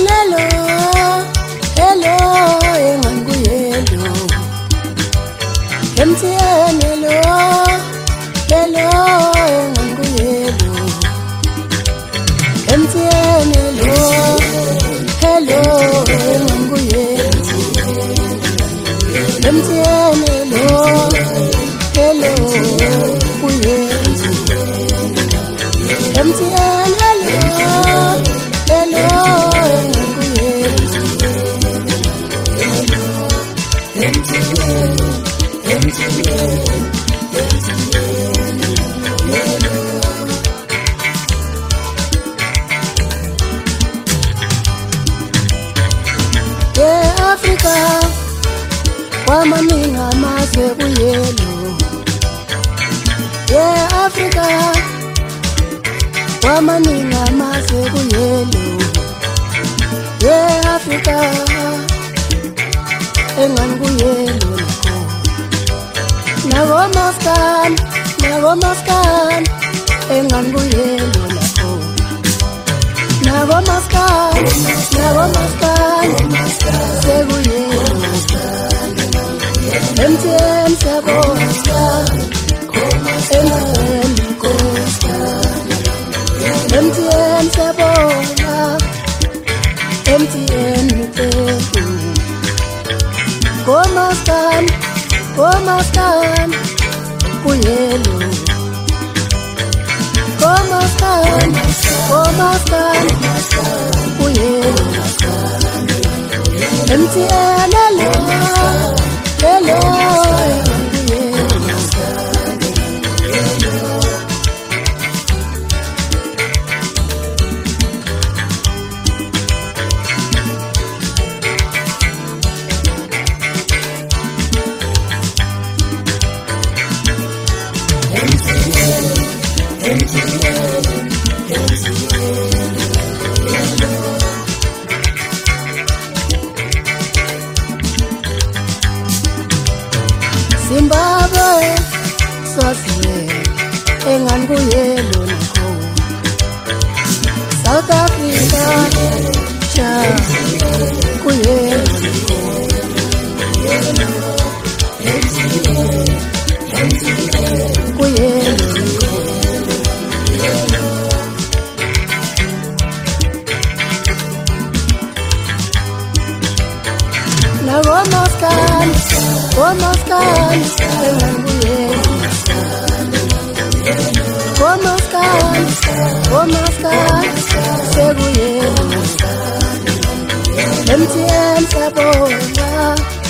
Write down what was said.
hello, hello, enganguyelo. MTN, hello, hello, enganguyelo. MTN, hello, hello, enganguyelo. MTN, hello, hello, kuyelo. MTN, hello, hello, yeah, Africa, wamaninga amazwe kuyelo. Yeah, Africa, wamaninga amazwe kuyelo. Yeah, Africa, enganguyelo nakho. Nako maskan, enganguyelo nakho. Nako maskan, sekuyelo. MTN sabona, MTN sabona, MTN mpetu. Komaskan, kuyelo. Komaskan, kuyelo. MTN, hello, hello, Zimbabwe, Swaziland, enganguyelo nakho. South Africa, Chad, kuyelo nakho. Kuyelo nakho. Nako maskan, enganguyelo. Komaskan, sekuyelo. MTN sabona.